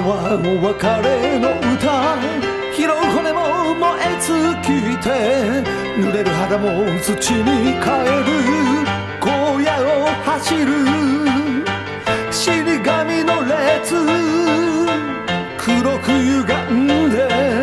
はお別れの歌、拾う骨も燃え尽きて、濡れる肌も土に変える荒野を走る死神の列、黒く歪んで